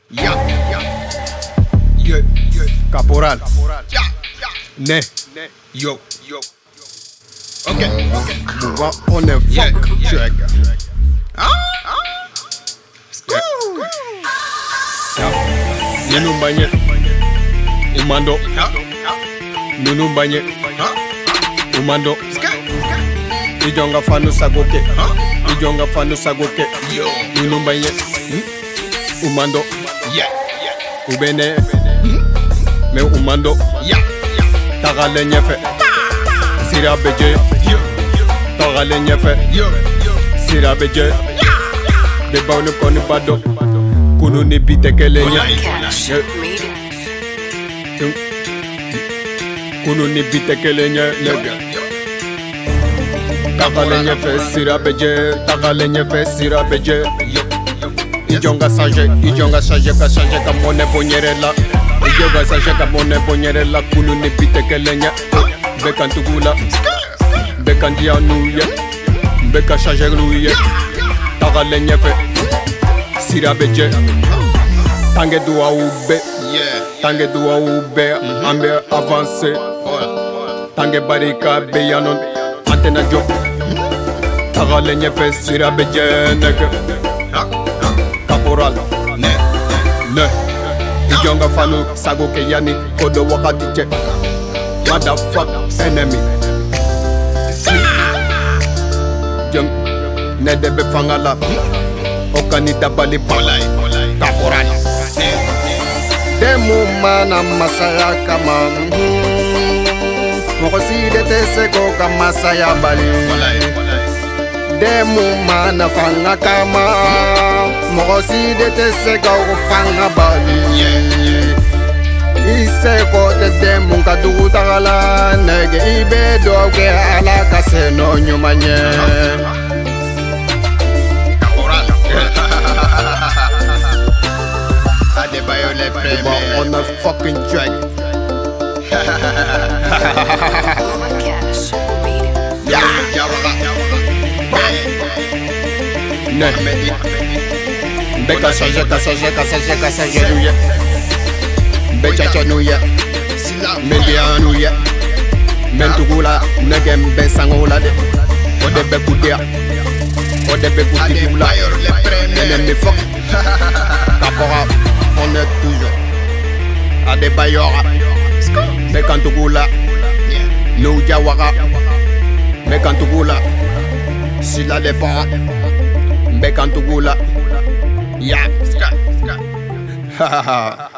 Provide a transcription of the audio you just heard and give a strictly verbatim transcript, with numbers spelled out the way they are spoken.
Ya, ya. Yo, yo. Caporal. Ya, ya. Ne. Yo, yo. Ok, ok. Move up on the Yeah, fuck yeah. track. Ah, ah. School. Nunu mbanye. Umando. Ha, Nunu mbanye. ha. Umando. Ska, ska. Ijonga fanu sagoke. Ha, Ijonga fanu sagoke. yo. Nunu mbanye. Umando. Yeah, yeah. Ubene. Me umando. Ya, ya. Tagale nyefe. Sira beje. Yo, Tagale nyefe. yo, yo. Sira beje. De baunu koni bado. Kunu ni bite kele nya. Cash. Yeah. Made it. Kunu ni bite kele nya. Lega. Yo. Tagale nyefe. Sira beje. Tagale nyefe. Sira beje. Yo, yo. Ijonga sanje. Ijonga sanje ka sanje ka mone bonyerela. Ijonga sanje ka mone bonyerela. Kunu ni bite kele nya. Bekantugula. Bekandia nuye. Beka sanje nuye. Tagale nyefe. Sira beje. Tange dua ube. Yeah. Tange dua ube. Ambe avance. Hola. Tange barika beyanon. Antena jo. Tagale nyefe. Sira beje nege. Ha, ha. Caporal. Ne, Ne. Ijonga fanu sago ke yani. Kodo wakati che. Motherfuck enemy. Jom. Ne debe fangala. Okani dabali pa. Olay, olay. Caporal. Ne, Demu mana masaya kama. Moko si de te seko kama saya bali. olay, olay. Demu mana fanga kama. Moko si de te seko fanga bali. Yeah, yeah. Iseko te demu kadugu tagala. Nege ibe doge ala kaseno nyumanye. Caporal. Adebayo le But premier. on a fucking track. Cash. Made it. Ya, ya waka. Ne. Medi. Beka sanje ka sanje ka sanje ka sanje nuye. Bechacha nuye. Sila. Mendi anuye. Mentugula nege mbe sangola de. Ode be kudia. Ode be kudibula. Adebayo le premier. Ennemi fuck. Caporal. On est toujours. Adebayora. Bekantugula. Yeah. Nouja waka. Bekantugula. Sila de para. Bekantugula. Ya. Ska, ska. Ha ha ha.